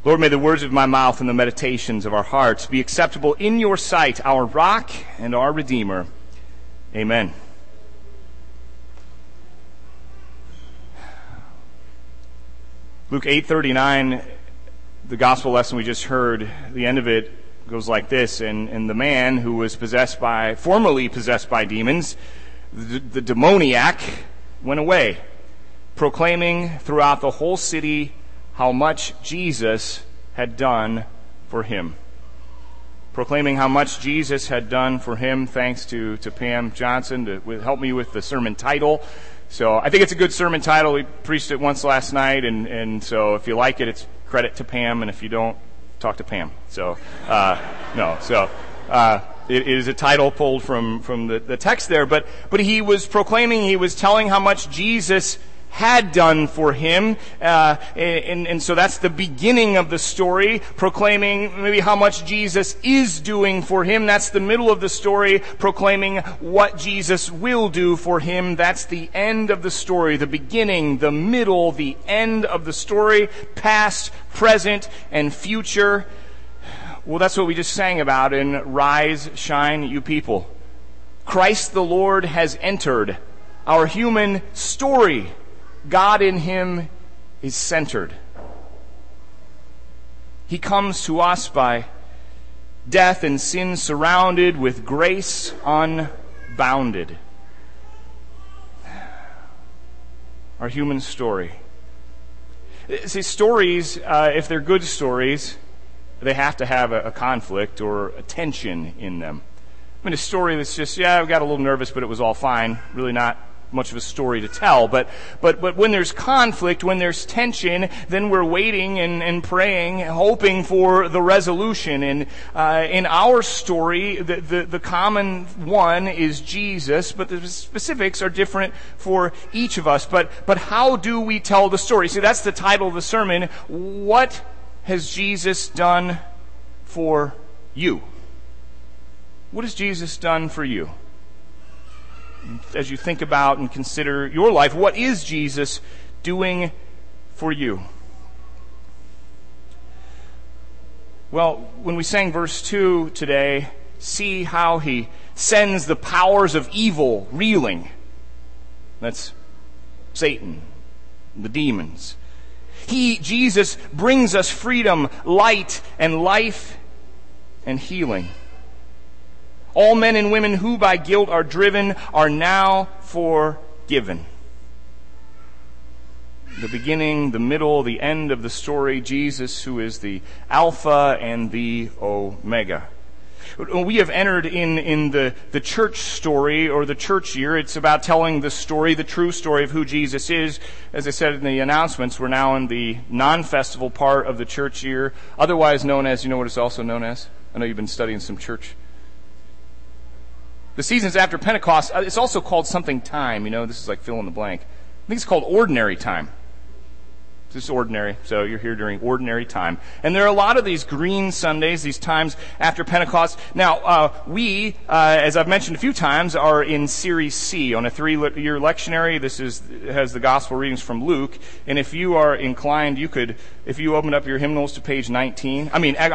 Lord, may the words of my mouth and the meditations of our hearts be acceptable in your sight, our rock and our Redeemer. Amen. Luke 8:39, the gospel lesson we just heard, the end of it goes like this, and the man who was formerly possessed by demons, the demoniac, went away, proclaiming throughout the whole city how much Jesus had done for him. Proclaiming how much Jesus had done for him, thanks to Pam Johnson to help me with the sermon title. So I think it's a good sermon title. We preached it once last night, and so if you like it, it's credit to Pam, and if you don't, talk to Pam. So, it is a title pulled from the text there, but he was proclaiming, he was telling how much Jesus had done for him, and so that's the beginning of the story, proclaiming maybe how much Jesus is doing for him. That's the middle of the story, proclaiming what Jesus will do for him. That's the end of the story, the beginning, the middle, the end of the story, past, present, and future. Well, that's what we just sang about in Rise, Shine, You People. Christ the Lord has entered our human story. God in him is centered. He comes to us by death and sin surrounded, with grace unbounded. Our human story. See, stories, if they're good stories, they have to have a conflict or a tension in them. I mean, a story that's just, I got a little nervous, but it was all fine. Really not much of a story to tell. But when there's conflict, when there's tension, then we're waiting and praying, hoping for the resolution. And in our story, the common one is Jesus, but the specifics are different for each of us. But how do we tell the story? See, that's the title of the sermon. What has Jesus done for you? What has Jesus done for you? As you think about and consider your life, what is Jesus doing for you? Well, when we sang verse 2 today, see how he sends the powers of evil reeling. That's Satan, the demons. Jesus, brings us freedom, light, and life, and healing. All men and women who by guilt are driven are now forgiven. The beginning, the middle, the end of the story, Jesus, who is the Alpha and the Omega. We have entered in the church story, or the church year. It's about telling the story, the true story of who Jesus is. As I said in the announcements, we're now in the non-festival part of the church year, otherwise known as, you know what it's also known as? I know you've been studying some church. The seasons after Pentecost, it's also called something time. This is like fill in the blank. I think it's called ordinary time. This is ordinary, so you're here during ordinary time. And there are a lot of these green Sundays, these times after Pentecost. Now, we, as I've mentioned a few times, are in Series C on a 3-year lectionary. This has the gospel readings from Luke. And if you are inclined, you could, if you open up your hymnals to page 19,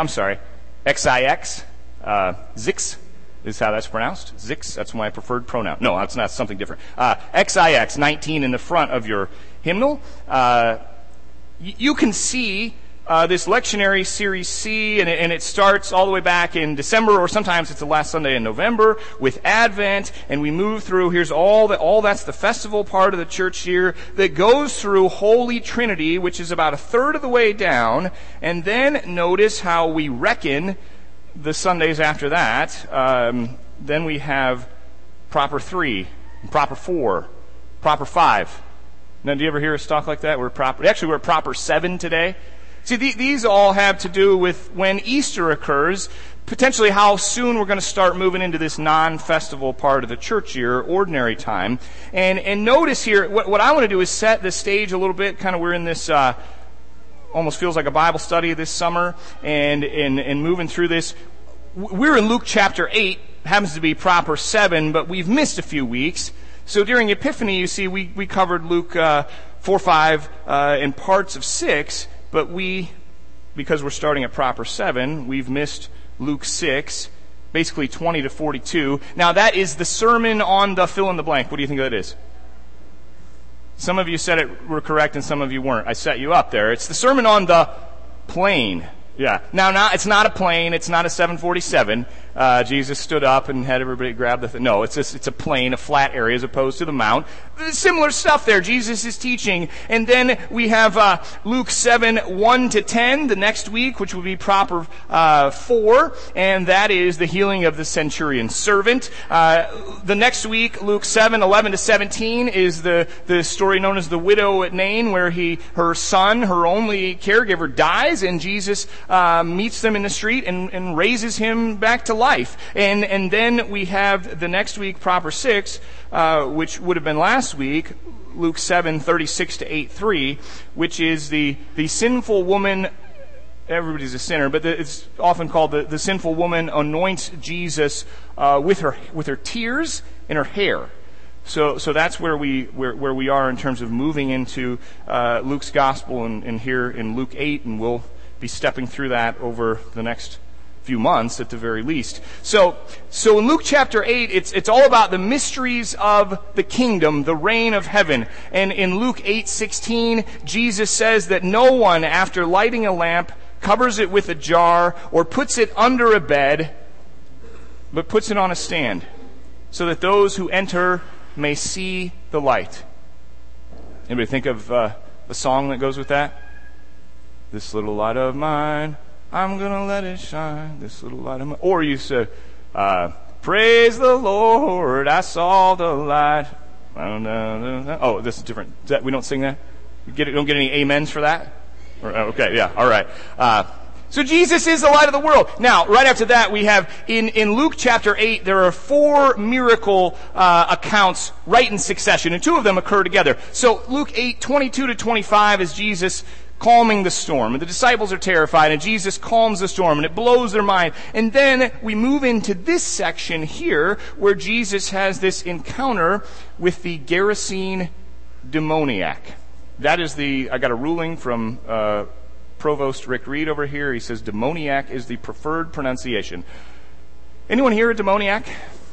XIX, Zix. Is how that's pronounced. Zix, that's my preferred pronoun. No, that's not something different. XIX, 19 in the front of your hymnal. You can see this lectionary Series C, and it starts all the way back in December, or sometimes it's the last Sunday in November, with Advent, and we move through. Here's all that's the festival part of the church year that goes through Holy Trinity, which is about a third of the way down, and then notice how we reckon the Sundays after that. Then we have proper 3, proper 4, proper 5. Now, do you ever hear us talk like that? We're at proper 7 today. See, these all have to do with when Easter occurs, potentially how soon we're going to start moving into this non-festival part of the church year, ordinary time. And notice here, what I want to do is set the stage a little bit. Kind of we're in this almost feels like a Bible study this summer, and moving through this. We're in Luke chapter 8, happens to be proper 7, but we've missed a few weeks. So during Epiphany, you see, we covered Luke 4, 5, and parts of 6, but we because we're starting at proper 7, we've missed Luke 6, basically 20 to 42. Now that is the sermon on the fill in the blank. What do you think that is? Some of you said it were correct and some of you weren't. I set you up there. It's the sermon on the plain. Yeah. Now, it's not a plane. It's not a 747. Jesus stood up and had everybody grab the thing. No, it's a plain, a flat area as opposed to the mount. Similar stuff there. Jesus is teaching. And then we have Luke 7, 1 to 10 the next week, which will be proper 4. And that is the healing of the centurion's servant. The next week, Luke 7, 11 to 17 is the story known as the widow at Nain, where her son, her only caregiver, dies, and Jesus meets them in the street and raises him back to life. And then we have the next week, proper 6, which would have been last week, Luke 7, 36 to 8:3, which is the sinful woman. Everybody's a sinner, but it's often called the sinful woman anoints Jesus with her tears and her hair. So that's where we are in terms of moving into Luke's gospel and here in Luke 8, and we'll be stepping through that over the next few months at the very least. So in Luke chapter 8, it's all about the mysteries of the kingdom, the reign of heaven. And in Luke 8:16, Jesus says that no one, after lighting a lamp, covers it with a jar or puts it under a bed, but puts it on a stand, so that those who enter may see the light. Anybody think of the song that goes with that? This little light of mine, I'm gonna let it shine. This little light of mine. Or you said, praise the Lord, I saw the light. Oh, this is different. We don't sing that? Don't get any amens for that? Okay, yeah, all right. So Jesus is the light of the world. Now, right after that, we have in Luke chapter 8, there are 4 miracle accounts right in succession, and 2 of them occur together. So Luke 8, 22 to 25 is Jesus calming the storm. And the disciples are terrified, and Jesus calms the storm, and it blows their mind. And then we move into this section here, where Jesus has this encounter with the Gerasene demoniac. That is I got a ruling from Provost Rick Reed over here. He says demoniac is the preferred pronunciation. Anyone here a demoniac?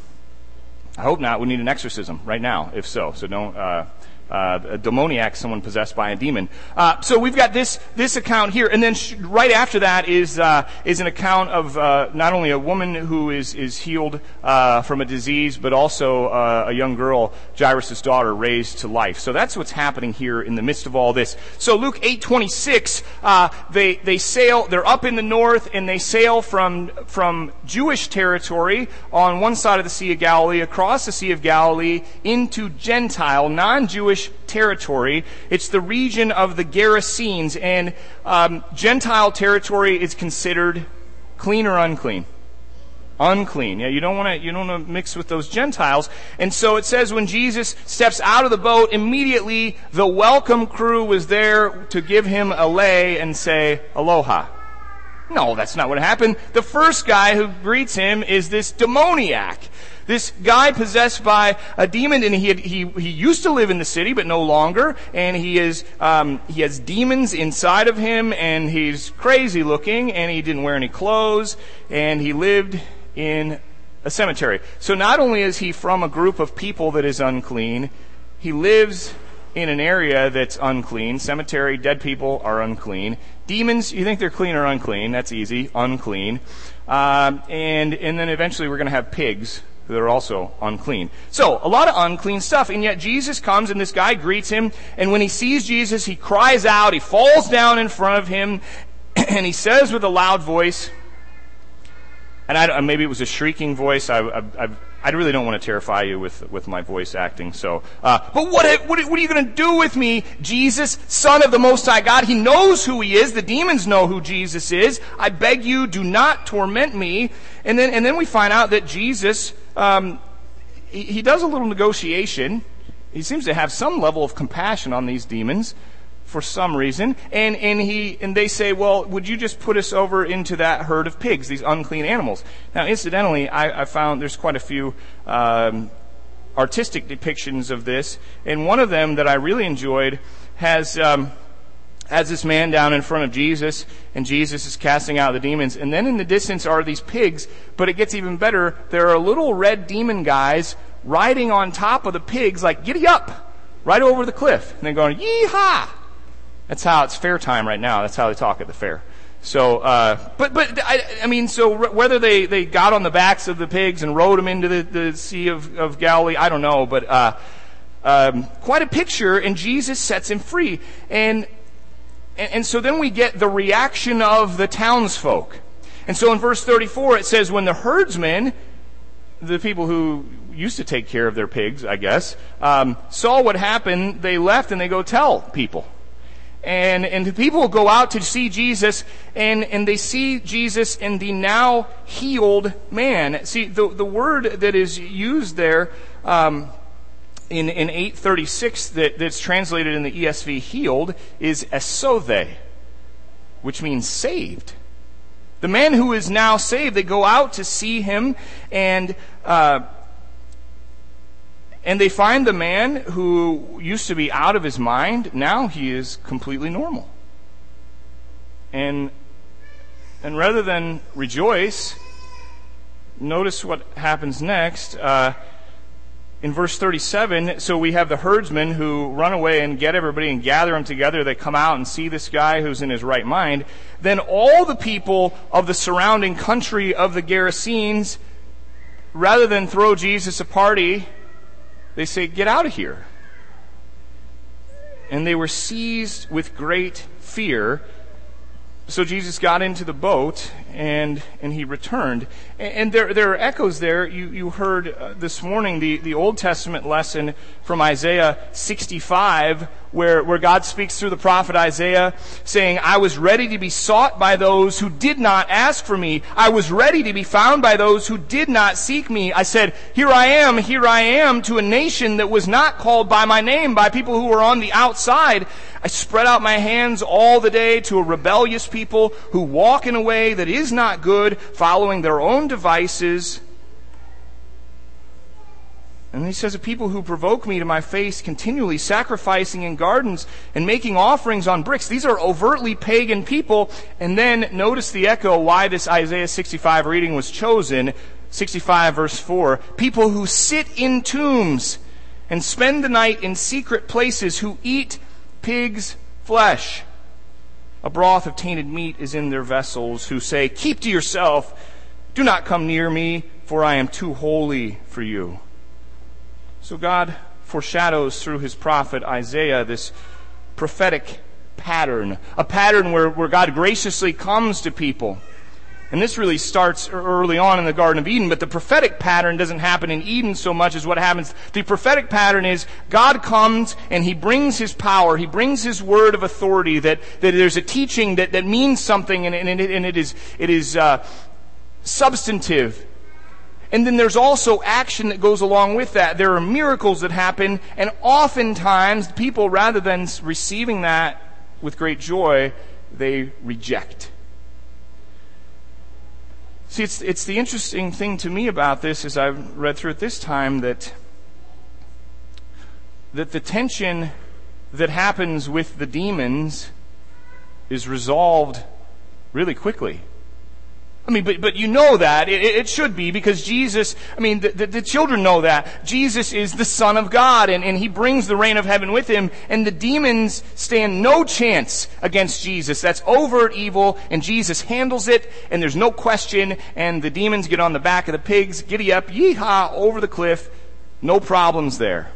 I hope not. We need an exorcism right now, if so. So don't... a demoniac, someone possessed by a demon. So we've got this account here, and then right after that is an account of not only a woman who is healed from a disease, but also a young girl, Jairus' daughter, raised to life. So that's what's happening here in the midst of all this. So Luke 8:26, they sail. They're up in the north, and they sail from Jewish territory on one side of the Sea of Galilee across the Sea of Galilee into Gentile, non-Jewish territory. It's the region of the Gerasenes, and Gentile territory is considered clean or unclean. Unclean. Yeah, you don't want to mix with those Gentiles. And so it says when Jesus steps out of the boat, immediately the welcome crew was there to give him a lay and say aloha. No, that's not what happened. The first guy who greets him is this demoniac. This guy possessed by a demon, and he used to live in the city, but no longer. And he has demons inside of him, and he's crazy looking, and he didn't wear any clothes, and he lived in a cemetery. So not only is he from a group of people that is unclean, he lives in an area that's unclean. Cemetery, dead people are unclean. Demons, you think they're clean or unclean? That's easy, unclean. And then eventually we're going to have pigs that are also unclean. So, a lot of unclean stuff, and yet Jesus comes and this guy greets him, and when he sees Jesus, he cries out, he falls down in front of him, and he says with a loud voice, and maybe it was a shrieking voice, I really don't want to terrify you with my voice acting, so, but what are you going to do with me, Jesus, Son of the Most High God? He knows who he is, the demons know who Jesus is, I beg you, do not torment me. And then we find out that Jesus, he does a little negotiation. He seems to have some level of compassion on these demons for some reason. And they say, well, would you just put us over into that herd of pigs, these unclean animals? Now, incidentally, I found there's quite a few artistic depictions of this. And one of them that I really enjoyed has has this man down in front of Jesus, and Jesus is casting out the demons. And then in the distance are these pigs, but it gets even better. There are little red demon guys riding on top of the pigs like, giddy up, right over the cliff. And they're going, yee-haw! That's how it's fair time right now. That's how they talk at the fair. So, so whether they got on the backs of the pigs and rode them into the Sea of Galilee, I don't know. But quite a picture, and Jesus sets him free. And so then we get the reaction of the townsfolk. And so in verse 34 it says, when the herdsmen, the people who used to take care of their pigs, I guess, saw what happened, they left and they go tell people. And the people go out to see Jesus, and they see Jesus in the now healed man. See, the word that is used there in 836 that's translated in the ESV healed is esothe, which means saved. The man who is now saved, they go out to see him, and they find the man who used to be out of his mind. Now he is completely normal. And rather than rejoice, notice what happens next. In verse 37, so we have the herdsmen who run away and get everybody and gather them together. They come out and see this guy who's in his right mind. Then all the people of the surrounding country of the Gerasenes, rather than throw Jesus a party, they say, get out of here. And they were seized with great fear. So Jesus got into the boat, and he returned. And there are echoes there. You heard this morning the Old Testament lesson from Isaiah 65, where God speaks through the prophet Isaiah, saying, I was ready to be sought by those who did not ask for me. I was ready to be found by those who did not seek me. I said, here I am, to a nation that was not called by my name, by people who were on the outside. I spread out my hands all the day to a rebellious people who walk in a way that is not good, following their own devices. And he says, a people who provoke me to my face continually, sacrificing in gardens and making offerings on bricks. These are overtly pagan people. And then notice the echo why this Isaiah 65 reading was chosen. 65 verse 4. People who sit in tombs and spend the night in secret places, who eat pig's flesh. A broth of tainted meat is in their vessels, who say, keep to yourself, do not come near me, for I am too holy for you. So God foreshadows through his prophet Isaiah this prophetic pattern, a pattern where God graciously comes to people. And this really starts early on in the Garden of Eden, but the prophetic pattern doesn't happen in Eden so much as what happens. The prophetic pattern is God comes and he brings his power, he brings his word of authority, that there's a teaching that means something, and it is substantive. And then there's also action that goes along with that. There are miracles that happen, and oftentimes people, rather than receiving that with great joy, they reject. See, it's the interesting thing to me about this, as I've read through it this time, that the tension that happens with the demons is resolved really quickly. I mean, but you know that. It should be, because Jesus, the children know that. Jesus is the Son of God, and he brings the reign of heaven with him, and the demons stand no chance against Jesus. That's overt evil, and Jesus handles it, and there's no question, and the demons get on the back of the pigs, giddy up, yee-haw, over the cliff, no problems there.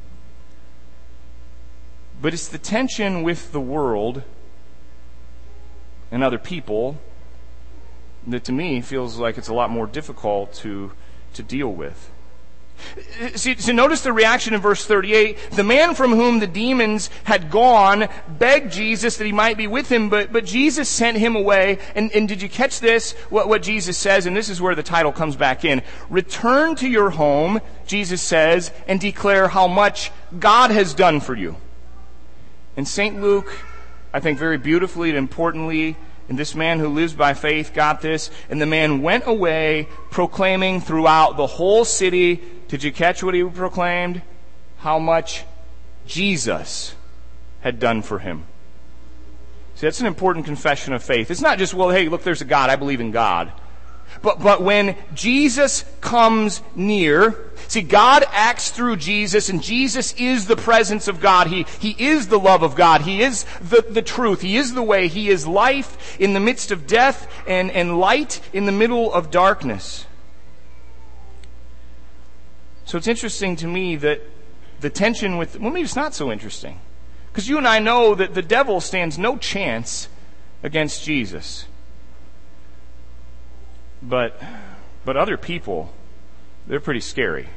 But it's the tension with the world and other people that to me feels like it's a lot more difficult to deal with. See, so notice the reaction in verse 38. The man from whom the demons had gone begged Jesus that he might be with him, but Jesus sent him away. And did you catch this? What Jesus says, and this is where the title comes back in. Return to your home, Jesus says, and declare how much God has done for you. And St. Luke, I think very beautifully and importantly, and this man who lives by faith got this. And the man went away proclaiming throughout the whole city. Did you catch what he proclaimed? How much Jesus had done for him. See, that's an important confession of faith. It's not just, well, hey, look, there's a God. I believe in God. But when Jesus comes near, see, God acts through Jesus, and Jesus is the presence of God. He is the love of God. He is the truth. He is the way. He is life in the midst of death and light in the middle of darkness. So it's interesting to me that the tension with, well, maybe it's not so interesting. Because you and I know that the devil stands no chance against Jesus. But other people, they're pretty scary.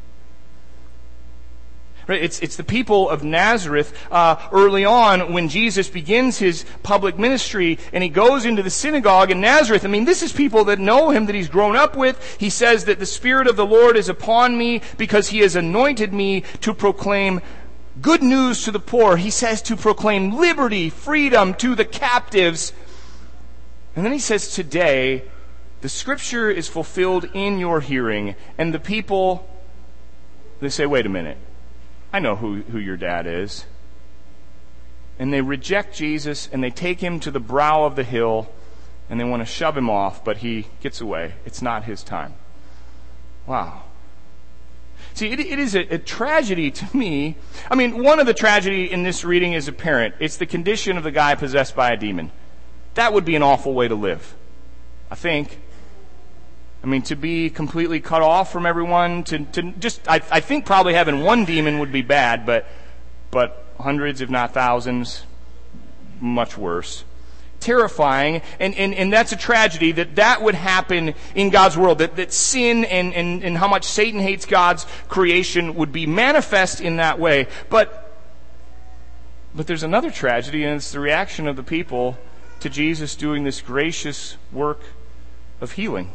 Right? It's the people of Nazareth early on when Jesus begins his public ministry and he goes into the synagogue in Nazareth. I mean, this is people that know him, that he's grown up with. He says that the Spirit of the Lord is upon me because he has anointed me to proclaim good news to the poor. He says to proclaim liberty, freedom to the captives. And then he says, today, the Scripture is fulfilled in your hearing. And the people, they say, wait a minute. I know who your dad is. And they reject Jesus and they take him to the brow of the hill and they want to shove him off, but he gets away. It's not his time. Wow. See, it is a tragedy to me. I mean, one of the tragedy in this reading is apparent. It's the condition of the guy possessed by a demon. That would be an awful way to live, I think. I mean, to be completely cut off from everyone, to just, I think probably having one demon would be bad, but hundreds, if not thousands, much worse. Terrifying, and that's a tragedy that would happen in God's world, that sin and how much Satan hates God's creation would be manifest in that way. But there's another tragedy, and it's the reaction of the people to Jesus doing this gracious work of healing.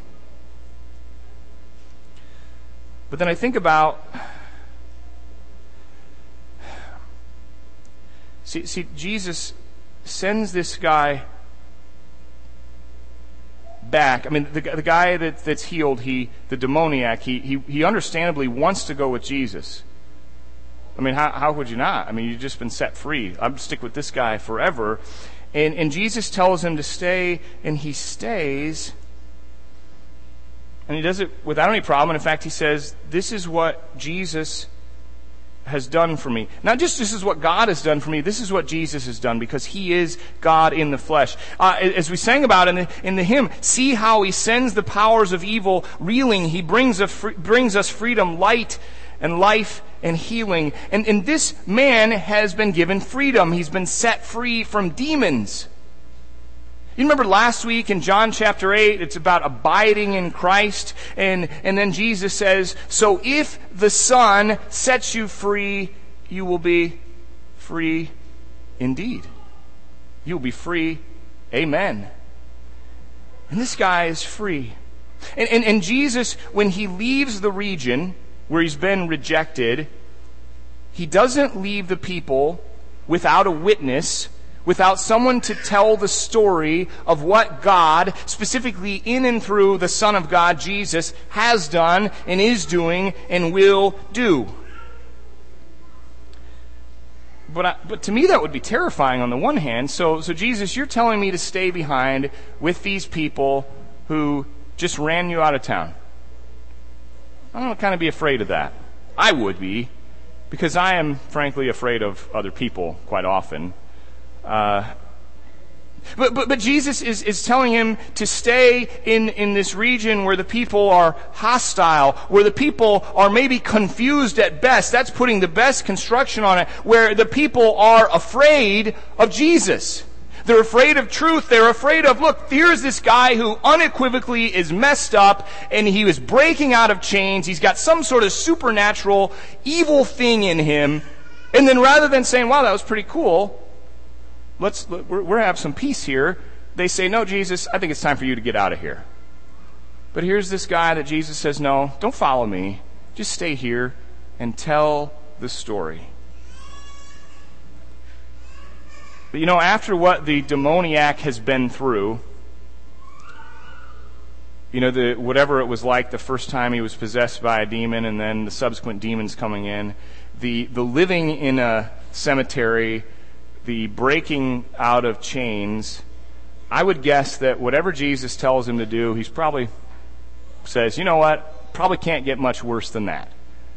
But then I think about, see, Jesus sends this guy back. I mean, the guy that's healed, the demoniac, he understandably wants to go with Jesus. I mean, how would you not? I mean, you've just been set free. I'm stick with this guy forever. And Jesus tells him to stay, and he stays. And he does it without any problem. And in fact, he says, this is what Jesus has done for me. Not just this is what God has done for me, this is what Jesus has done, because he is God in the flesh. As we sang about in the hymn, see how he sends the powers of evil reeling. He brings us freedom, light, and life, and healing. And this man has been given freedom. He's been set free from demons. You remember last week in John chapter 8, it's about abiding in Christ. And then Jesus says, so if the Son sets you free, you will be free indeed. You will be free. Amen. And this guy is free. And Jesus, when he leaves the region where he's been rejected, he doesn't leave the people without a witness, without someone to tell the story of what God, specifically in and through the Son of God, Jesus, has done and is doing and will do. But to me that would be terrifying on the one hand. So Jesus, you're telling me to stay behind with these people who just ran you out of town. I would kind of be afraid of that. I would be, because I am frankly afraid of other people quite often. But Jesus is telling him to stay in this region where the people are hostile, where the people are maybe confused at best. That's putting the best construction on it. Where the people are afraid of Jesus. They're afraid of truth. They're afraid of, look, here's this guy who unequivocally is messed up and he was breaking out of chains. He's got some sort of supernatural evil thing in him. And then rather than saying, wow, that was pretty cool, we're have some peace here, they say, no, Jesus, I think it's time for you to get out of here. But here's this guy that Jesus says, no, don't follow me. Just stay here and tell the story. But after what the demoniac has been through, whatever it was like the first time he was possessed by a demon and then the subsequent demons coming in, the living in a cemetery, the breaking out of chains, I would guess that whatever Jesus tells him to do, he's probably says, you know what, probably can't get much worse than that.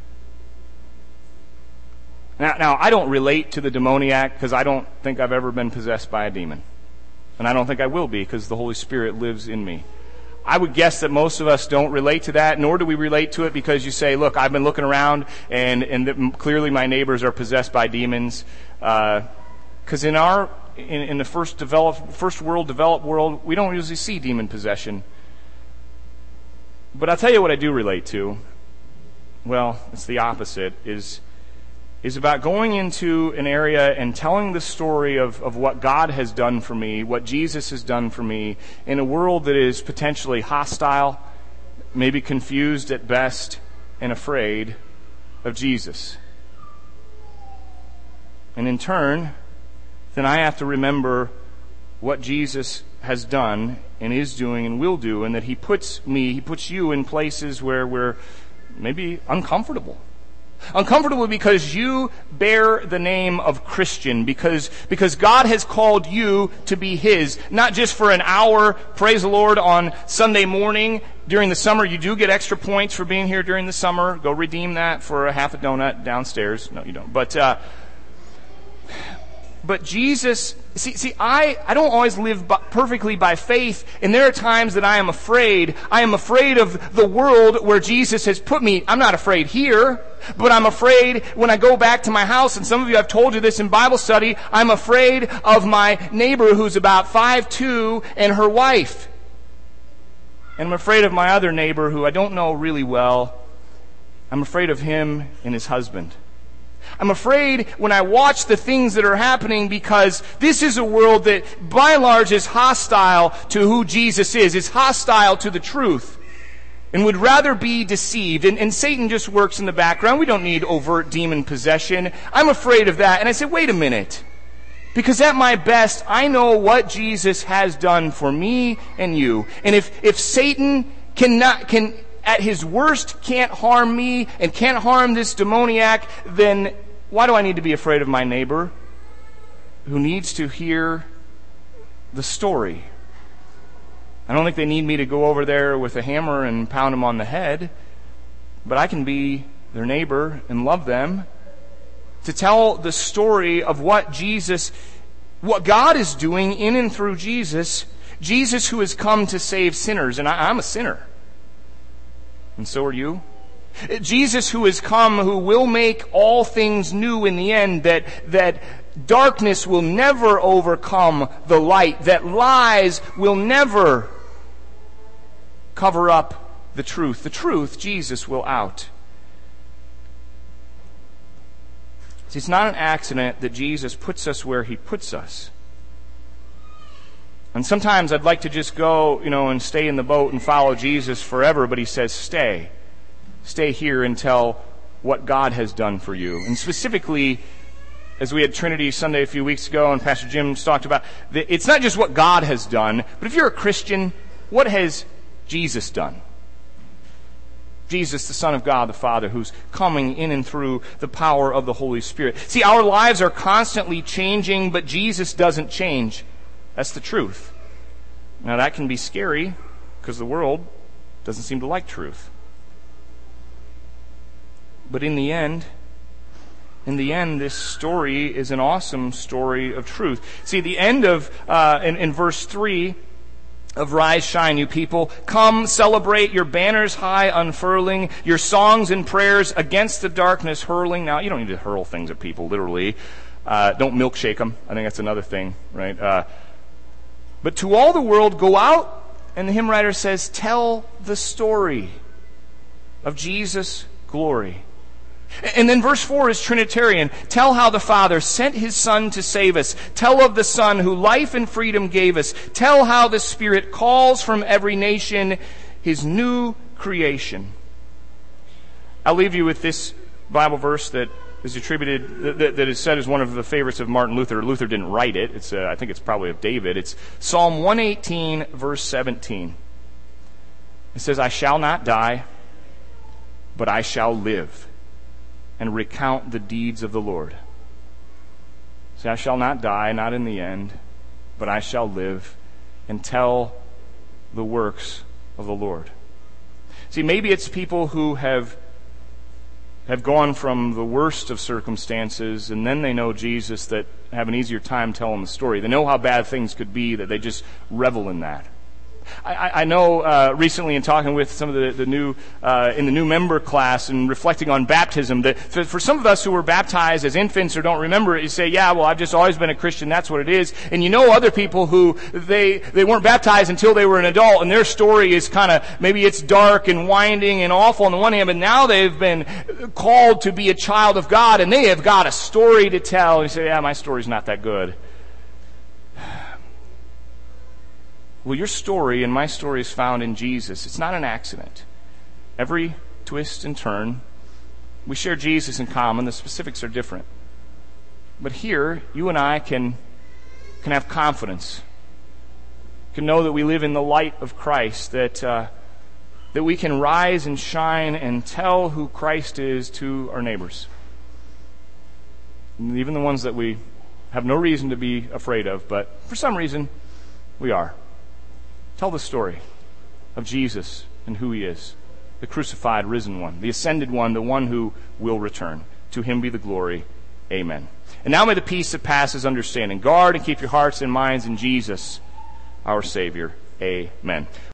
Now, I don't relate to the demoniac because I don't think I've ever been possessed by a demon. And I don't think I will be because the Holy Spirit lives in me. I would guess that most of us don't relate to that, nor do we relate to it because you say, look, I've been looking around and clearly my neighbors are possessed by demons. Because in the first world, developed world, we don't usually see demon possession. But I'll tell you what I do relate to. Well, it's the opposite, is about going into an area and telling the story of what God has done for me, what Jesus has done for me, in a world that is potentially hostile, maybe confused at best, and afraid of Jesus. And in turn, then I have to remember what Jesus has done and is doing and will do, and that He puts you in places where we're maybe uncomfortable. Uncomfortable because you bear the name of Christian, because God has called you to be His, not just for an hour, praise the Lord, on Sunday morning during the summer. You do get extra points for being here during the summer. Go redeem that for a half a donut downstairs. No, you don't. But Jesus, see, I don't always live perfectly by faith, and there are times that I am afraid. I am afraid of the world where Jesus has put me. I'm not afraid here, but I'm afraid when I go back to my house, and some of you, I've told you this in Bible study, I'm afraid of my neighbor who's about 5'2" and her wife. And I'm afraid of my other neighbor who I don't know really well. I'm afraid of him and his husband. I'm afraid when I watch the things that are happening because this is a world that by and large is hostile to who Jesus is. It's hostile to the truth and would rather be deceived. And Satan just works in the background. We don't need overt demon possession. I'm afraid of that. And I said, wait a minute. Because at my best, I know what Jesus has done for me and you. And if Satan can at his worst can't harm me and can't harm this demoniac, then why do I need to be afraid of my neighbor who needs to hear the story? I don't think they need me to go over there with a hammer and pound them on the head, but I can be their neighbor and love them, to tell the story of what God is doing in and through Jesus who has come to save sinners, and I'm a sinner. And so are you. Jesus who has come, who will make all things new in the end, that darkness will never overcome the light, that lies will never cover up the truth. The truth, Jesus will out. See, it's not an accident that Jesus puts us where He puts us. And sometimes I'd like to just go, and stay in the boat and follow Jesus forever, but He says, stay. Stay here and tell what God has done for you. And specifically, as we had Trinity Sunday a few weeks ago, and Pastor Jim's talked about, it's not just what God has done, but if you're a Christian, what has Jesus done? Jesus, the Son of God, the Father, who's coming in and through the power of the Holy Spirit. See, our lives are constantly changing, but Jesus doesn't change. That's the truth. Now that can be scary because the world doesn't seem to like truth. But in the end, this story is an awesome story of truth. See, the end of, in verse 3 of Rise, Shine, you people, come celebrate, your banners high unfurling, your songs and prayers against the darkness hurling. Now, you don't need to hurl things at people, literally. Don't milkshake them. I think that's another thing, right? But to all the world, go out, and the hymn writer says, tell the story of Jesus' glory. And then verse 4 is Trinitarian. Tell how the Father sent His Son to save us. Tell of the Son who life and freedom gave us. Tell how the Spirit calls from every nation His new creation. I'll leave you with this Bible verse that is attributed, that is said as one of the favorites of Martin Luther. Luther didn't write it. I think it's probably of David. It's Psalm 118, verse 17. It says, I shall not die, but I shall live and recount the deeds of the Lord. Say, I shall not die, not in the end, but I shall live and tell the works of the Lord. See, maybe it's people who have gone from the worst of circumstances, and then they know Jesus, that have an easier time telling the story. They know how bad things could be, that they just revel in that. I know recently in talking with some of the new in the new member class and reflecting on baptism, that for some of us who were baptized as infants or don't remember it, you say, yeah, well, I've just always been a Christian, that's what it is. And you know other people who they weren't baptized until they were an adult, and their story is kind of, maybe it's dark and winding and awful on the one hand, but now they've been called to be a child of God, and they have got a story to tell. And you say, yeah, my story's not that good. Well, your story and my story is found in Jesus. It's not an accident. Every twist and turn, we share Jesus in common. The specifics are different. But here, you and I can have confidence, can know that we live in the light of Christ, that we can rise and shine and tell who Christ is to our neighbors, and even the ones that we have no reason to be afraid of, but for some reason we are. Tell the story of Jesus and who He is, the crucified, risen one, the ascended one, the one who will return. To Him be the glory. Amen. And now may the peace that passes understanding guard and keep your hearts and minds in Jesus, our Savior. Amen.